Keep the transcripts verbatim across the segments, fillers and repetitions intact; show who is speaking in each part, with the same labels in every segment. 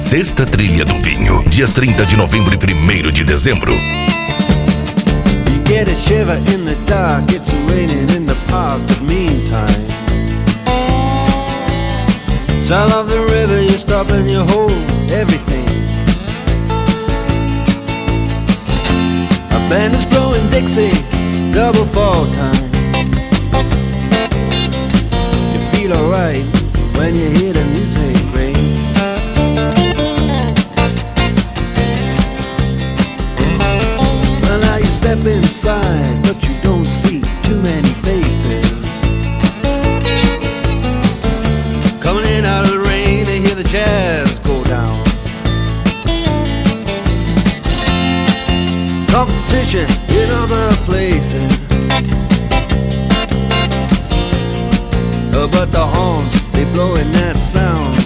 Speaker 1: Sexta Trilha do Vinho, dias trinta de novembro e primeiro de dezembro.
Speaker 2: You get a shiver in the dark, it's raining in the park, but meantime sound of the river, you stop and you hold everything. A band is blowing Dixie, double fall time. You feel alright when you hear the music ring. Well, now you step inside, but you don't see too many faces. Coming in out of the rain, they hear the jazz go down. Competition in other places, uh, but the horns, they blowing that sound.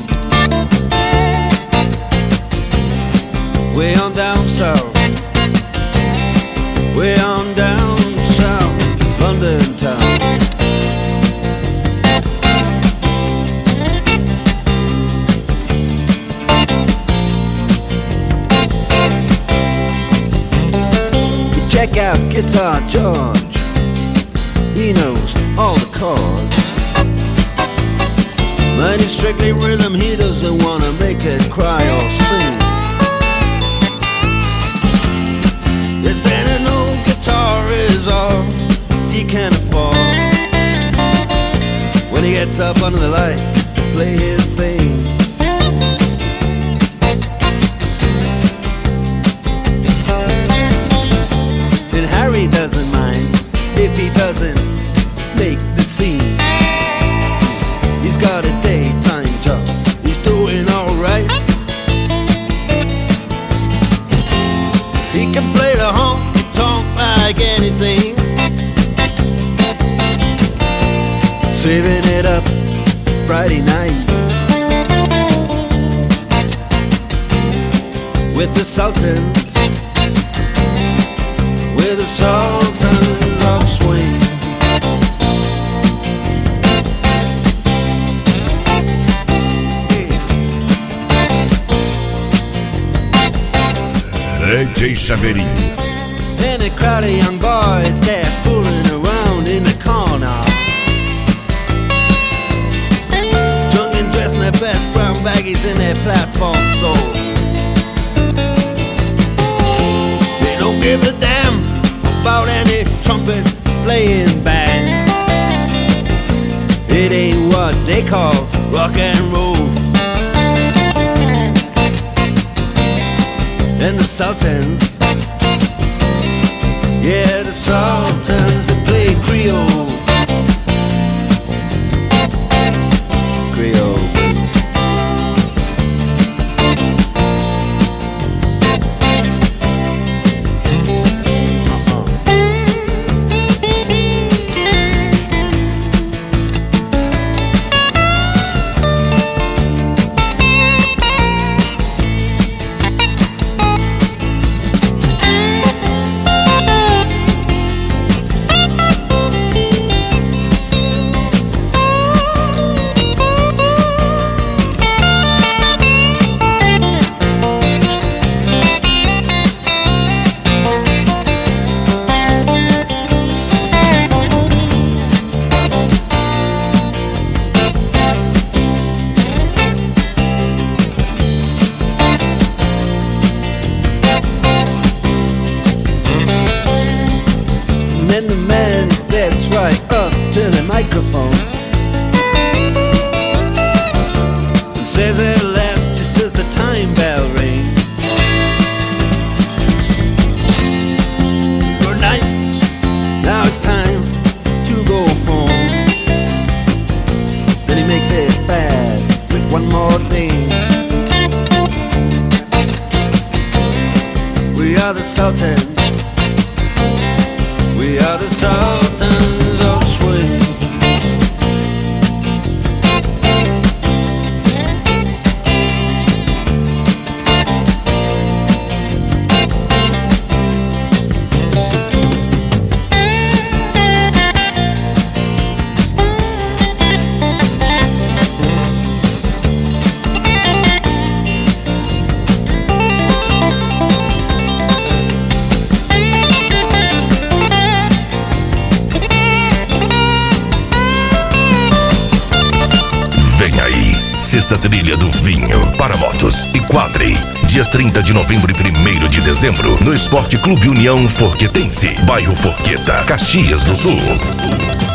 Speaker 2: Way on down south, way on down south, London town. Check out Guitar George, he knows all the chords. But it's strictly rhythm, he doesn't wanna make it cry or sing. If then an old guitar is all he can afford, when he gets up under the lights to play his thing. Harry doesn't mind if he doesn't make the scene. He's got a daytime job, he's doing alright. He can play the honky-tonk like anything, saving it up Friday night with the Sultans, with the Sultans of Swing.
Speaker 1: D J Chaveirinho.
Speaker 2: And a crowd of young boys, they're fooling around in the corner, drunk and dressed in their best brown baggies in their platform soles. They don't give a damn about any trumpet playing band. It ain't what they call rock and roll. And the Sultans, yeah, the Sultans, they play Creole. Creole. And the man steps right up to the microphone and says at last, just as the time bell rings, good night, now it's time to go home. Then he makes it fast with one more thing. We are the Sultans, we are the Sultans of Swing.
Speaker 1: sexta Trilha do Vinho, para motos e quadri. Dias trinta de novembro e primeiro de dezembro, no Esporte Clube União Forquetense, bairro Forqueta, Caxias do Sul.